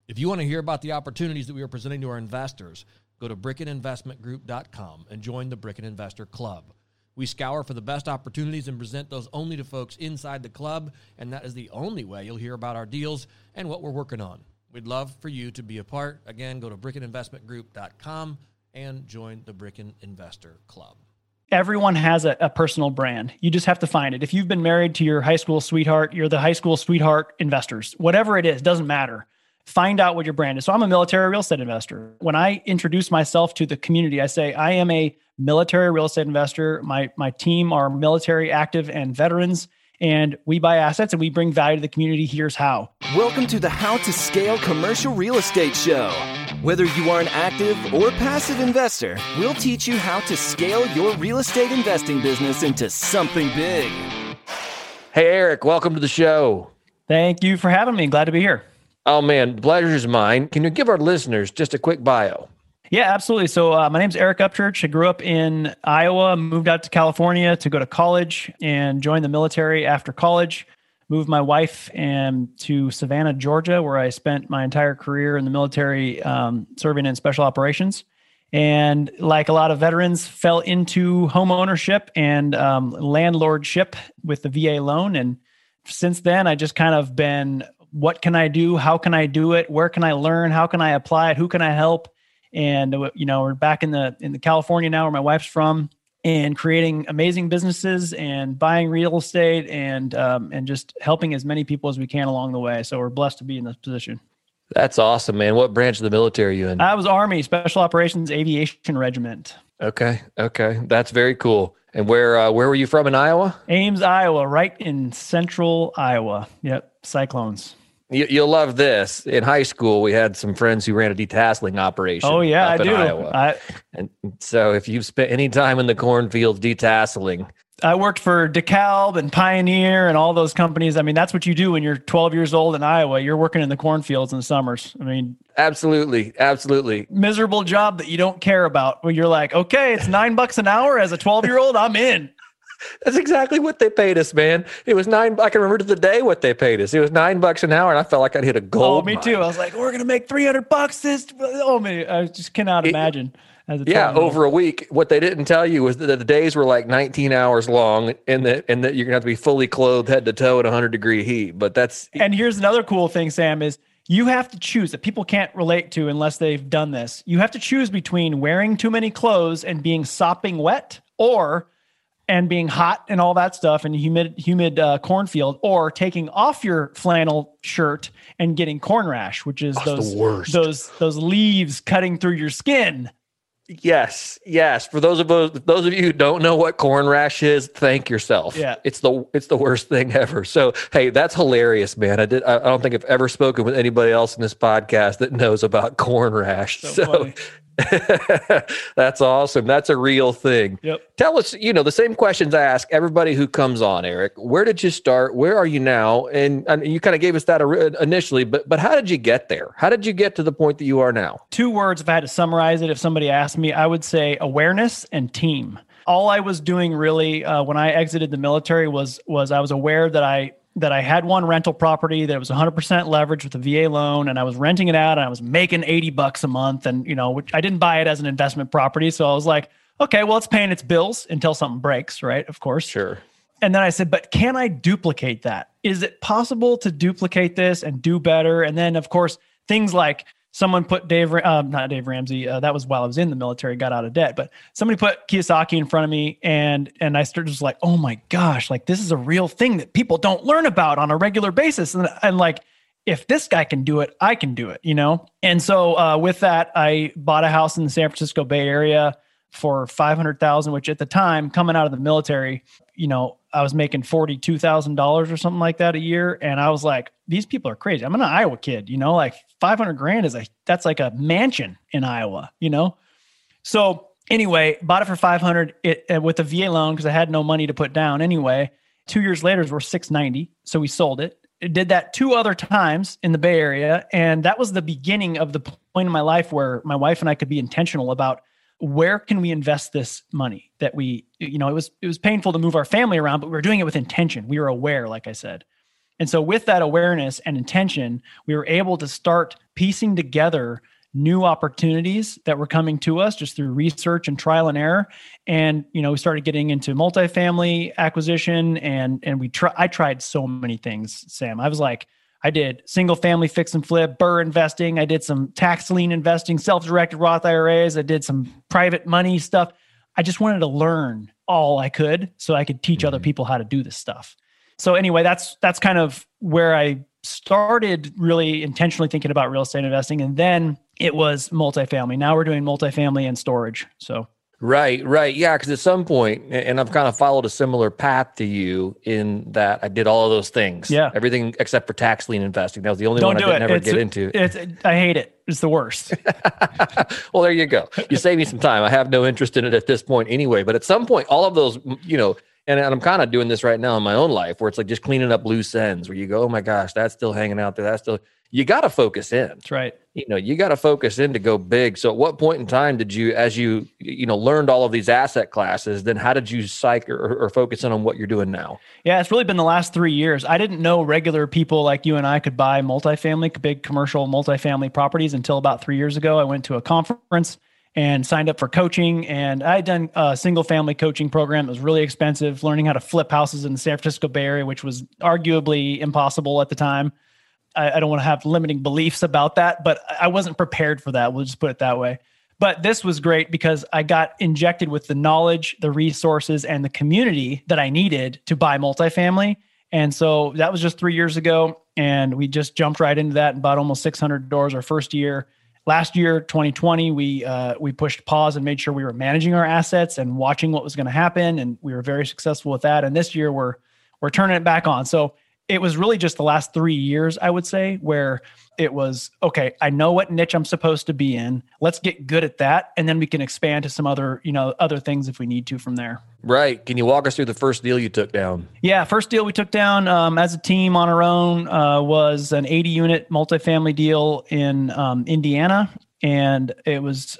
If you want to hear about the opportunities that we are presenting to our investors, go to BrickenInvestmentGroup.com and join the Bricken Investor Club. We scour for the best opportunities and present those only to folks inside the club, and that is the only way you'll hear about our deals and what we're working on. We'd love for you to be a part. Again, go to BrickenInvestmentGroup.com and join the Bricken Investor Club. Everyone has a personal brand. You just have to find it. If you've been married to your high school sweetheart, you're the high school sweetheart investors. Whatever it is, doesn't matter. Find out what your brand is. So I'm a military real estate investor. When I introduce myself to the community, I say, I am a military real estate investor. My team are military, active, and veterans, and we buy assets and we bring value to the community. Here's how. Welcome to the How to Scale Commercial Real Estate Show. Whether you are an active or passive investor, we'll teach you how to scale your real estate investing business into something big. Hey, Eric, welcome to the show. Thank you for having me. Glad to be here. Oh, man, the pleasure is mine. Can you give our listeners just a quick bio? Yeah, absolutely. So my name's Eric Upchurch. I grew up in Iowa, moved out to California to go to college and joined the military after college. Moved my wife to Savannah, Georgia, where I spent my entire career in the military serving in special operations. And like a lot of veterans, fell into home ownership and landlordship with the VA loan. And since then, I just kind of been, what can I do? How can I do it? Where can I learn? How can I apply it? Who can I help? And, we're back in the California now where my wife's from, and creating amazing businesses and buying real estate and just helping as many people as we can along the way. So we're blessed to be in this position. That's awesome, man. What branch of the military are you in? I was Army Special Operations Aviation Regiment. Okay. That's very cool. And where were you from in Iowa? Ames, Iowa, right in central Iowa. Yep. Cyclones. You'll love this. In high school, we had some friends who ran a detasseling operation. Oh, yeah, I do. Iowa. And so if you've spent any time in the cornfields detasseling. I worked for DeKalb and Pioneer and all those companies. I mean, that's what you do when you're 12 years old in Iowa. You're working in the cornfields in the summers. I mean, absolutely. Miserable job that you don't care about. When you're like, okay, it's $9 an hour as a 12-year-old, I'm in. That's exactly what they paid us, man. It was $9. I can remember to the day what they paid us. It was $9 an hour, and I felt like I'd hit a gold. Oh, me too. I was like, we're gonna make $300. I just cannot imagine. Over a week. What they didn't tell you was that the days were like 19 hours long, and that you're gonna have to be fully clothed head to toe at 100-degree heat. But that's. And here's another cool thing, Sam, is you have to choose that people can't relate to unless they've done this. You have to choose between wearing too many clothes and being sopping wet, and being hot and all that stuff and humid cornfield, or taking off your flannel shirt and getting corn rash, which is those leaves cutting through your skin. Yes. For those of you who don't know what corn rash is, thank yourself. Yeah. It's the worst thing ever. So, hey, that's hilarious, man. I don't think I've ever spoken with anybody else in this podcast that knows about corn rash. So that's awesome. That's a real thing. Yep. Tell us, the same questions I ask everybody who comes on, Eric. Where did you start? Where are you now? And you kind of gave us that initially, but how did you get there? How did you get to the point that you are now? 2 words, if I had to summarize it, if somebody asked me, I would say awareness and team. All I was doing really when I exited the military was I was aware that I had one rental property that was 100% leverage with a VA loan, and I was renting it out and I was making $80 a month. And, which I didn't buy it as an investment property. So I was like, okay, well, it's paying its bills until something breaks, right? Of course. Sure. And then I said, but can I duplicate that? Is it possible to duplicate this and do better? And then of course, things like someone put not Dave Ramsey. That was while I was in the military, got out of debt, but somebody put Kiyosaki in front of me and I started just like, oh my gosh, like this is a real thing that people don't learn about on a regular basis. And like, if this guy can do it, I can do it, And so with that, I bought a house in the San Francisco Bay Area for $500,000, which at the time, coming out of the military, I was making $42,000 or something like that a year. And I was like, these people are crazy. I'm an Iowa kid, like $500,000 that's like a mansion in Iowa, So anyway, bought it for $500 with a VA loan because I had no money to put down anyway. 2 years later, we're $690. So we sold it. It did that 2 other times in the Bay Area. And that was the beginning of the point in my life where my wife and I could be intentional about where can we invest this money that we, it was painful to move our family around, but we were doing it with intention. We were aware, like I said. And so with that awareness and intention, we were able to start piecing together new opportunities that were coming to us just through research and trial and error. And, we started getting into multifamily acquisition and I tried so many things, Sam. I did single family fix and flip, BRRRR investing. I did some tax lien investing, self-directed Roth IRAs. I did some private money stuff. I just wanted to learn all I could so I could teach other people how to do this stuff. So anyway, that's kind of where I started really intentionally thinking about real estate investing. And then it was multifamily. Now we're doing multifamily and storage. So Right. Yeah, because at some point, and I've kind of followed a similar path to you in that I did all of those things. Yeah. Everything except for tax lien investing. That was the only one I didn't ever get into. I hate it. It's the worst. Well, there you go. You saved me some time. I have no interest in it at this point anyway. But at some point, all of those, and I'm kind of doing this right now in my own life where it's like just cleaning up loose ends where you go, oh my gosh, that's still hanging out there. You got to focus in. That's right. You got to focus in to go big. So at what point in time did you, as you learned all of these asset classes, then how did you or focus in on what you're doing now? Yeah, it's really been the last 3 years. I didn't know regular people like you and I could buy big commercial multifamily properties until about 3 years ago. I went to a conference and signed up for coaching, and I had done a single family coaching program. It was really expensive, learning how to flip houses in the San Francisco Bay Area, which was arguably impossible at the time. I don't want to have limiting beliefs about that, but I wasn't prepared for that. We'll just put it that way. But this was great because I got injected with the knowledge, the resources, and the community that I needed to buy multifamily. And so that was just 3 years ago. And we just jumped right into that and bought almost 600 doors our first year. Last year, 2020, we pushed pause and made sure we were managing our assets and watching what was going to happen. And we were very successful with that. And this year we're turning it back on. So it was really just the last 3 years, I would say, where it was, okay, I know what niche I'm supposed to be in. Let's get good at that. And then we can expand to some other things if we need to from there. Right. Can you walk us through the first deal you took down? Yeah. First deal we took down as a team on our own was an 80-unit multifamily deal in Indiana. And it was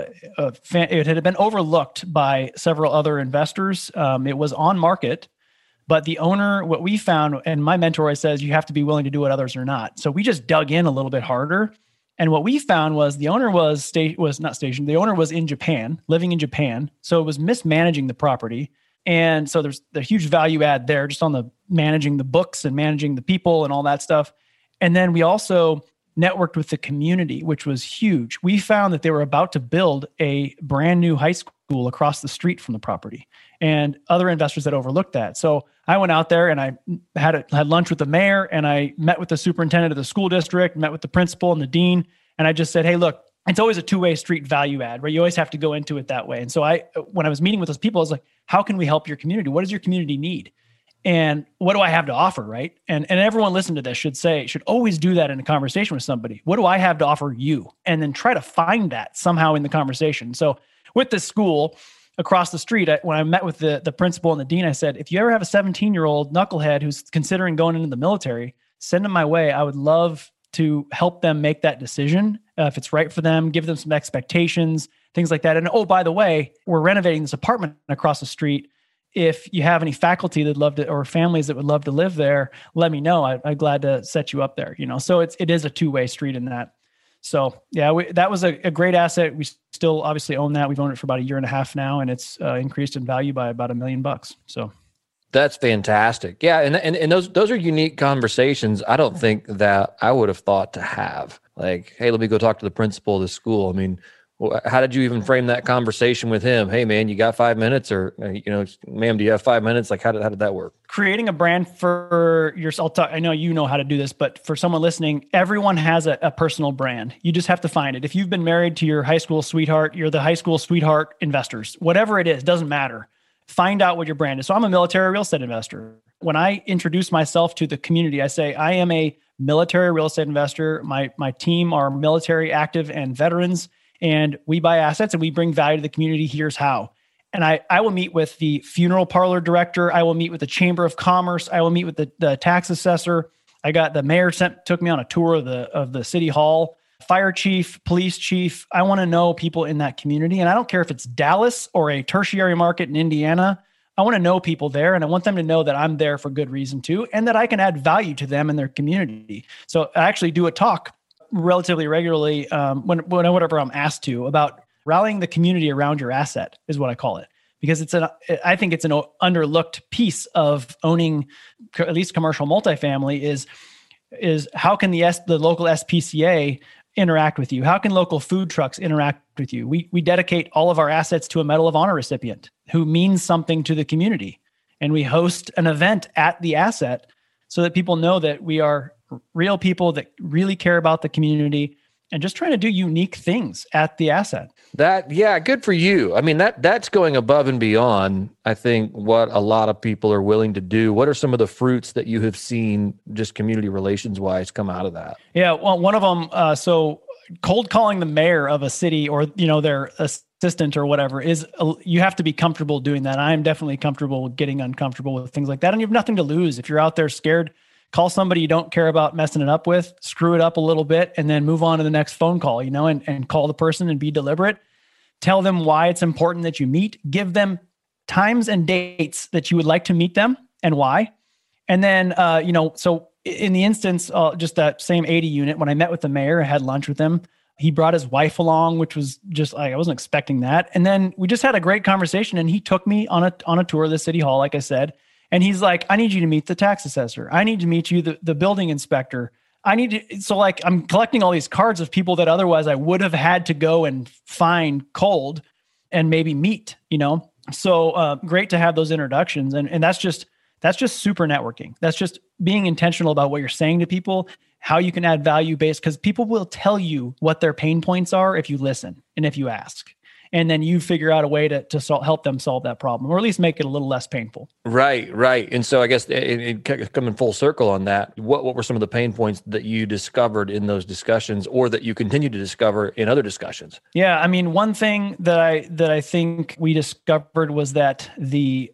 it had been overlooked by several other investors. It was on market. But the owner, what we found, and my mentor always says, you have to be willing to do what others are not. So we just dug in a little bit harder. And what we found was the owner was not stationed. The owner was in Japan, living in Japan. So it was mismanaging the property. And so there's the huge value add there just on the managing the books and managing the people and all that stuff. And then we also networked with the community, which was huge. We found that they were about to build a brand new high school across the street from the property, and other investors had overlooked that. So I went out there and I had lunch with the mayor, and I met with the superintendent of the school district, met with the principal and the dean. And I just said, hey, look, it's always a two-way street value add, right? You always have to go into it that way. And so when I was meeting with those people, I was like, how can we help your community? What does your community need? And what do I have to offer, right? And everyone listening to this should always do that in a conversation with somebody. What do I have to offer you? And then try to find that somehow in the conversation. So with this school across the street, when I met with the principal and the dean, I said, if you ever have a 17-year-old knucklehead who's considering going into the military, send them my way. I would love to help them make that decision. If it's right for them, give them some expectations, things like that. And oh, by the way, we're renovating this apartment across the street. If you have any faculty that'd love to, or families that would love to live there, let me know. I'm glad to set you up there. So it is a two-way street in that. So yeah, that was a great asset. We still obviously own that. We've owned it for about a year and a half now, and it's increased in value by about $1 million. So that's fantastic. Yeah, and those are unique conversations. I don't think that I would have thought to have. Like, hey, let me go talk to the principal of the school. I mean, how did you even frame that conversation with him? Hey, man, you got 5 minutes? Or, ma'am, do you have 5 minutes? Like, how did that work? Creating a brand for yourself. I know you know how to do this, but for someone listening, everyone has a personal brand. You just have to find it. If you've been married to your high school sweetheart, you're the high school sweetheart investors. Whatever it is, doesn't matter. Find out what your brand is. So I'm a military real estate investor. When I introduce myself to the community, I say, I am a military real estate investor. My team are military active and veterans. And we buy assets and we bring value to the community. Here's how. And I will meet with the funeral parlor director. I will meet with the Chamber of Commerce. I will meet with the tax assessor. I got the mayor took me on a tour of the city hall, fire chief, police chief. I want to know people in that community. And I don't care if it's Dallas or a tertiary market in Indiana. I want to know people there, and I want them to know that I'm there for good reason too, and that I can add value to them and their community. So I actually do a talk relatively regularly whenever I'm asked to about rallying the community around your asset is what I call it. Because I think it's an underlooked piece of owning at least commercial multifamily is how can the local SPCA interact with you? How can local food trucks interact with you? We dedicate all of our assets to a Medal of Honor recipient who means something to the community. And we host an event at the asset so that people know that we are real people that really care about the community and just trying to do unique things at the asset. Good for you. I mean, that's going above and beyond, I think, what a lot of people are willing to do. What are some of the fruits that you have seen just community relations wise come out of that? Yeah, well, one of them, so cold calling the mayor of a city or, their assistant or whatever you have to be comfortable doing that. I am definitely comfortable with getting uncomfortable with things like that. And you have nothing to lose. If you're out there scared, call somebody you don't care about messing it up with, screw it up a little bit, and then move on to the next phone call, and call the person and be deliberate. Tell them why it's important that you meet. Give them times and dates that you would like to meet them and why. And then, so in the instance, just that same 80 unit, when I met with the mayor, I had lunch with him. He brought his wife along, which was just I wasn't expecting that. And then we just had a great conversation, and he took me on a tour of the city hall, like I said. And he's like, I need you to meet the tax assessor. I need to meet you, the building inspector. So I'm collecting all these cards of people that otherwise I would have had to go and find cold and maybe meet, So great to have those introductions. And that's just super networking. That's just being intentional about what you're saying to people, how you can add value based, because people will tell you what their pain points are if you listen and if you ask. And then you figure out a way to help them solve that problem, or at least make it a little less painful. Right. And so I guess coming full circle on that, what were some of the pain points that you discovered in those discussions, or that you continue to discover in other discussions? Yeah, I mean, one thing that I think we discovered was that the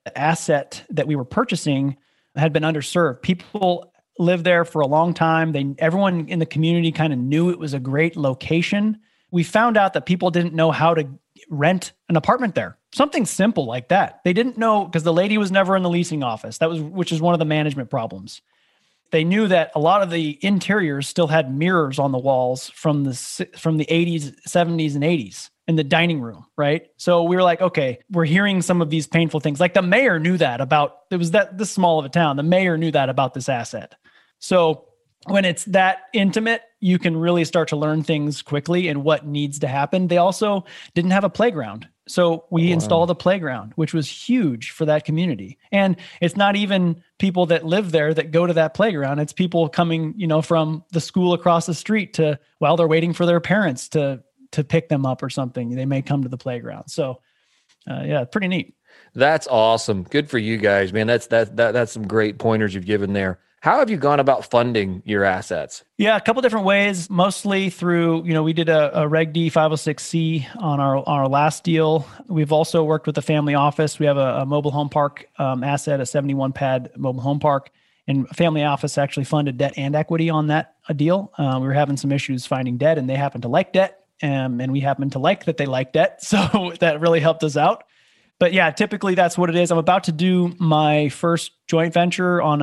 asset that we were purchasing had been underserved. People lived there for a long time. Everyone in the community kind of knew it was a great location. We found out that people didn't know how to rent an apartment there. Something simple like that. They didn't know because the lady was never in the leasing office. Which is one of the management problems. They knew that a lot of the interiors still had mirrors on the walls from the 80s, 70s, and 80s in the dining room, right? So we were like, okay, we're hearing some of these painful things. Like the mayor knew that about, it was this small of a town. The mayor knew that about this asset. So when it's that intimate, you can really start to learn things quickly and what needs to happen. They also didn't have a playground. So we installed a playground, which was huge for that community. And it's not even people that live there that go to that playground. It's people coming, from the school across the street while they're waiting for their parents to pick them up or something. They may come to the playground. So pretty neat. That's awesome. Good for you guys, man. That's some great pointers you've given there. How have you gone about funding your assets? Yeah, a couple different ways, mostly through, we did a Reg D 506C on our last deal. We've also worked with the family office. We have a mobile home park asset, a 71 pad mobile home park, and family office actually funded debt and equity on that deal. We were having some issues finding debt, and they happened to like debt, and we happened to like that they like debt. So that really helped us out. But yeah, typically that's what it is. I'm about to do my first joint venture on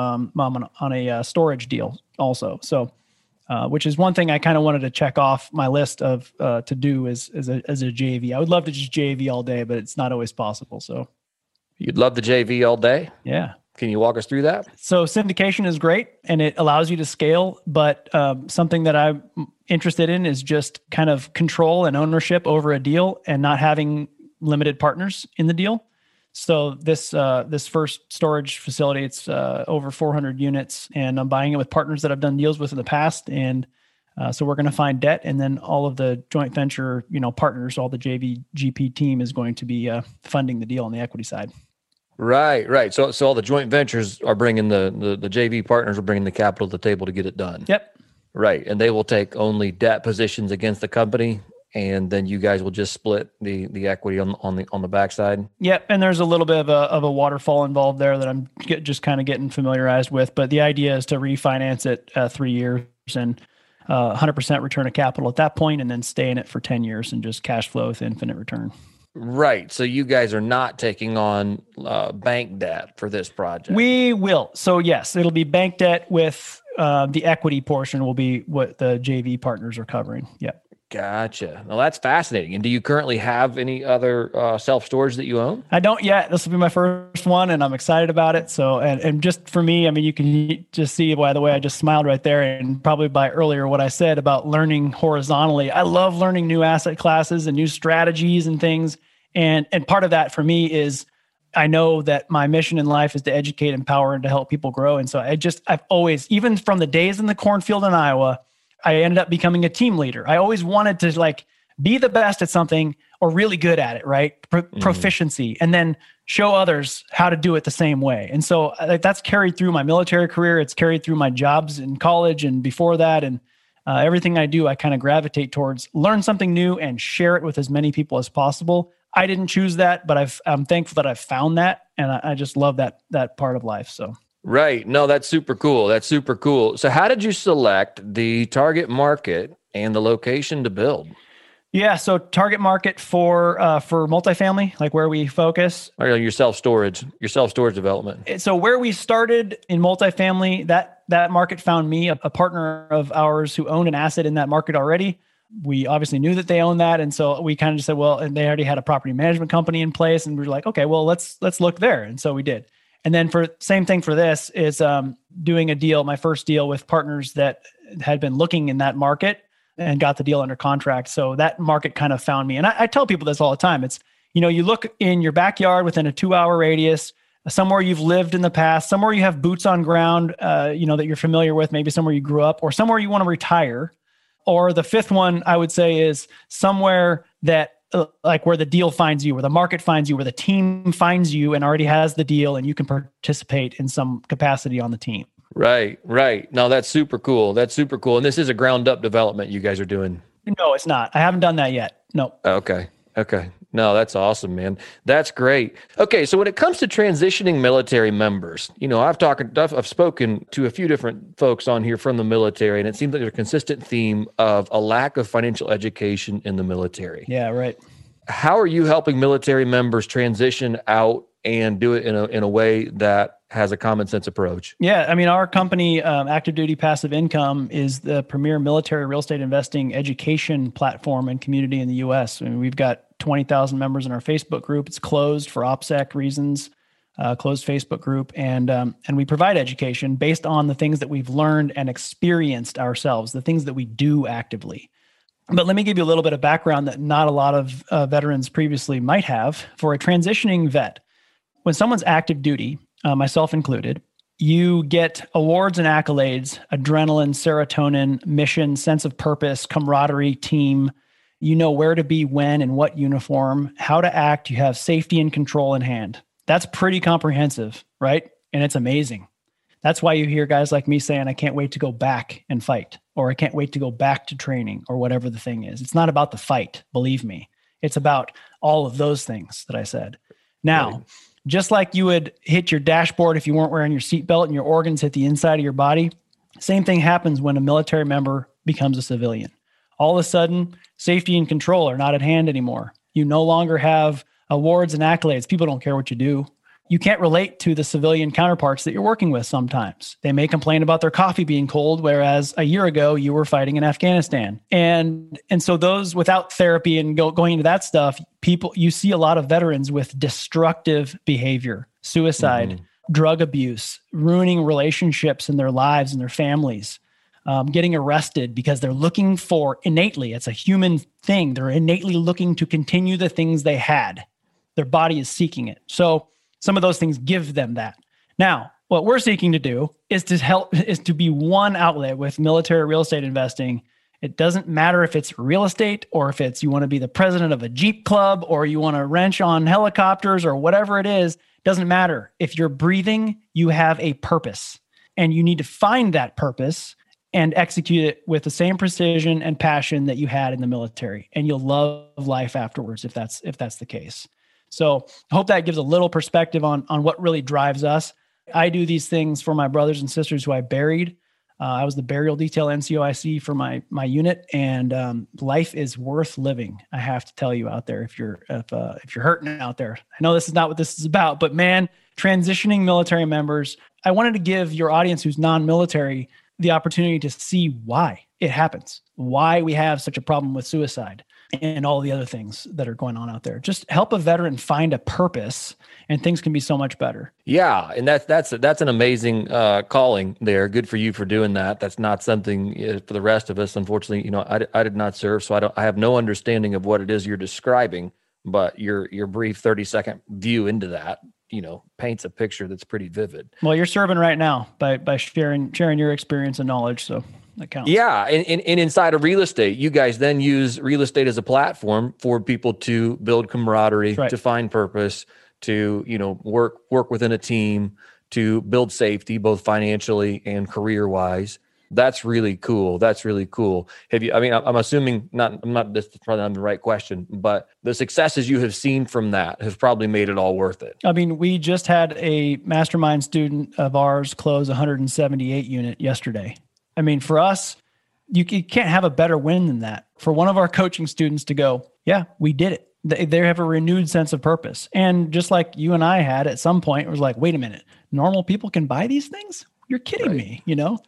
a storage deal also. So, which is one thing I kind of wanted to check off my list of to do as a JV. I would love to just JV all day, but it's not always possible. So, you'd love the JV all day? Yeah. Can you walk us through that? So syndication is great and it allows you to scale, but something that I'm interested in is just kind of control and ownership over a deal and not having limited partners in the deal. So this first storage facility, it's over 400 units, and I'm buying it with partners that I've done deals with in the past. And so we're going to find debt, and then all of the joint venture, partners, all the JV GP team is going to be funding the deal on the equity side. Right. So all the joint ventures are bringing the JV partners are bringing the capital to the table to get it done. Yep. Right, and they will take only debt positions against the company. And then you guys will just split the equity on the backside. Yep, and there's a little bit of a waterfall involved there that I'm just kind of getting familiarized with. But the idea is to refinance it 3 years and 100% return of capital at that point, and then stay in it for 10 years and just cash flow with infinite return. Right. So you guys are not taking on bank debt for this project. We will. So yes, it'll be bank debt with the equity portion will be what the JV partners are covering. Yeah. Gotcha. Well, that's fascinating. And do you currently have any other self-storage that you own? I don't yet. This will be my first one, and I'm excited about it. So, and just for me, I mean, you can just see, by the way, I just smiled right there, and probably by earlier what I said about learning horizontally. I love learning new asset classes and new strategies and things. And part of that for me is I know that my mission in life is to educate, empower, and to help people grow. And so I've always, even from the days in the cornfield in Iowa, I ended up becoming a team leader. I always wanted to like be the best at something or really good at it, right? Proficiency, and then show others how to do it the same way. And so that's carried through my military career. It's carried through my jobs in college and before that. And everything I do, I kind of gravitate towards learn something new and share it with as many people as possible. I didn't choose that, but I'm thankful that I've found that. And I just love that part of life. So. Right. No, that's super cool. That's super cool. So how did you select the target market and the location to build? Yeah. So target market for multifamily, like where we focus. Or your self-storage development. So where we started in multifamily, that market found me, a partner of ours who owned an asset in that market already. We obviously knew that they owned that. And so we kind of just said, well, and they already had a property management company in place. And we were like, okay, well, let's look there. And so we did. And then same thing for this is doing a deal, my first deal with partners that had been looking in that market and got the deal under contract. So that market kind of found me. And I tell people this all the time. It's, you look in your backyard within a 2-hour radius, somewhere you've lived in the past, somewhere you have boots on ground, that you're familiar with, maybe somewhere you grew up or somewhere you want to retire. Or the fifth one I would say is somewhere that like where the deal finds you, where the market finds you, where the team finds you and already has the deal and you can participate in some capacity on the team. Right. No, that's super cool. And this is a ground up development you guys are doing. No, it's not. I haven't done that yet. No. Okay. No, that's awesome, man. That's great. Okay. So when it comes to transitioning military members, I've spoken to a few different folks on here from the military, and it seems like there's a consistent theme of a lack of financial education in the military. Yeah, right. How are you helping military members transition out and do it in a way that has a common sense approach? Yeah. I mean, our company, Active Duty Passive Income, is the premier military real estate investing education platform and community in the U.S. I mean, we've got 20,000 members in our Facebook group. It's closed for OPSEC reasons, closed Facebook group. And we provide education based on the things that we've learned and experienced ourselves, the things that we do actively. But let me give you a little bit of background that not a lot of veterans previously might have. For a transitioning vet, when someone's active duty, myself included, you get awards and accolades, adrenaline, serotonin, mission, sense of purpose, camaraderie, team. You know where to be, when, and what uniform, how to act. You have safety and control in hand. That's pretty comprehensive, right? And it's amazing. That's why you hear guys like me saying, I can't wait to go back and fight, or I can't wait to go back to training, or whatever the thing is. It's not about the fight, believe me. It's about all of those things that I said. Now, right. Just like you would hit your dashboard if you weren't wearing your seatbelt and your organs hit the inside of your body, same thing happens when a military member becomes a civilian. All of a sudden, safety and control are not at hand anymore. You no longer have awards and accolades. People don't care what you do. You can't relate to the civilian counterparts that you're working with sometimes. They may complain about their coffee being cold, whereas a year ago you were fighting in Afghanistan. And so those without therapy and going into that stuff, you see a lot of veterans with destructive behavior, suicide, drug abuse, ruining relationships in their lives and their families, getting arrested because they're looking for innately, it's a human thing. They're innately looking to continue the things they had. Their body is seeking it. So some of those things give them that. Now, what we're seeking to do is to be one outlet with military real estate investing. It doesn't matter if it's real estate or if it's you want to be the president of a Jeep club or you want to wrench on helicopters or whatever it is. Doesn't matter. If you're breathing, you have a purpose, and you need to find that purpose and execute it with the same precision and passion that you had in the military, and you'll love life afterwards if that's the case. So I hope that gives a little perspective on what really drives us. I do these things for my brothers and sisters who I buried. I was the burial detail NCOIC for my unit, and life is worth living. I have to tell you out there, if you're hurting out there. I know this is not what this is about, but man, transitioning military members, I wanted to give your audience who's non-military the opportunity to see why it happens, why we have such a problem with suicide and all the other things that are going on out there. Just help a veteran find a purpose, and things can be so much better. Yeah, and that's an amazing calling there. Good for you for doing that. That's not something for the rest of us. Unfortunately, I did not serve, so I have no understanding of what it is you're describing. But your brief 30-second view into that, paints a picture that's pretty vivid. Well, you're serving right now by sharing your experience and knowledge, so that counts. Yeah, and inside of real estate, you guys then use real estate as a platform for people to build camaraderie, right, to find purpose, to work within a team, to build safety, both financially and career-wise. That's really cool. That's really cool. I'm assuming this is probably not the right question, but the successes you have seen from that have probably made it all worth it. I mean, we just had a mastermind student of ours close 178 unit yesterday. I mean, for us, you can't have a better win than that. For one of our coaching students to go, yeah, we did it. They have a renewed sense of purpose. And just like you and I had at some point, it was like, wait a minute, normal people can buy these things? You're kidding me,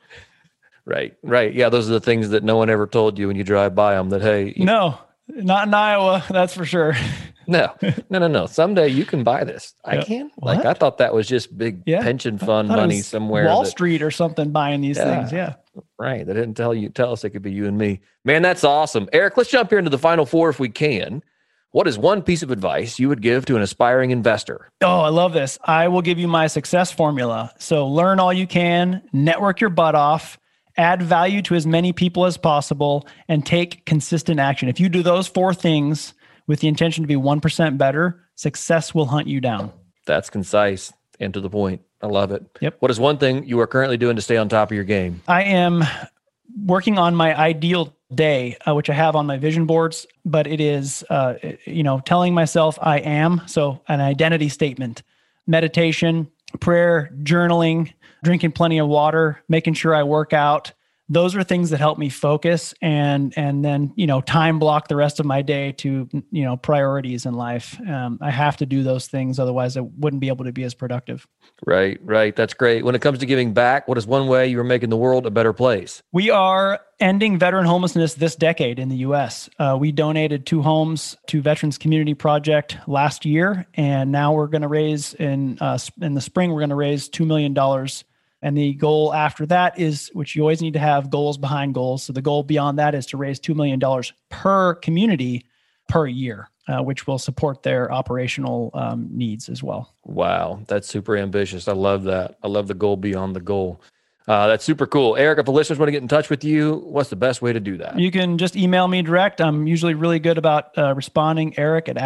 Right. Yeah, those are the things that no one ever told you when you drive by them that, hey. No, not in Iowa, that's for sure. No. Someday you can buy this. I can? What? I thought that was just big pension fund money somewhere. Wall Street or something buying these things, yeah. Right. They didn't tell us it could be you and me. Man, that's awesome. Eric, let's jump here into the final four if we can. What is one piece of advice you would give to an aspiring investor? Oh, I love this. I will give you my success formula. So learn all you can, network your butt off, add value to as many people as possible, and take consistent action. If you do those four things with the intention to be 1% better, success will hunt you down. That's concise and to the point. I love it. Yep. What is one thing you are currently doing to stay on top of your game? I am working on my ideal day, which I have on my vision boards, but it is, telling myself I am. So an identity statement, meditation, prayer, journaling, drinking plenty of water, making sure I work out. Those are things that help me focus and then, time block the rest of my day to, priorities in life. I have to do those things. Otherwise I wouldn't be able to be as productive. Right. That's great. When it comes to giving back, what is one way you are making the world a better place? We are ending veteran homelessness this decade in the U.S. We donated 2 homes to Veterans Community Project last year. And now we're going to raise in the spring, we're going to raise $2 million. And the goal after that is, which you always need to have goals behind goals. So the goal beyond that is to raise $2 million per community per year, which will support their operational needs as well. Wow. That's super ambitious. I love that. I love the goal beyond the goal. That's super cool. Eric, if the listeners want to get in touch with you, what's the best way to do that? You can just email me direct. I'm usually really good about responding. Eric at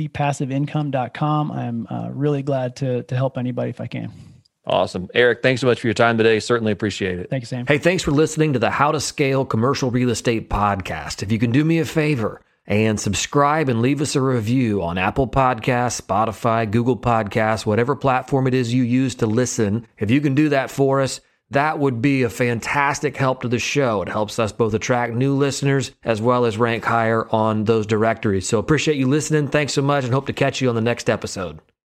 activedutypassiveincome.com. I'm really glad to help anybody if I can. Awesome. Eric, thanks so much for your time today. Certainly appreciate it. Thank you, Sam. Hey, thanks for listening to the How to Scale Commercial Real Estate podcast. If you can do me a favor and subscribe and leave us a review on Apple Podcasts, Spotify, Google Podcasts, whatever platform it is you use to listen, if you can do that for us, that would be a fantastic help to the show. It helps us both attract new listeners as well as rank higher on those directories. So appreciate you listening. Thanks so much and hope to catch you on the next episode.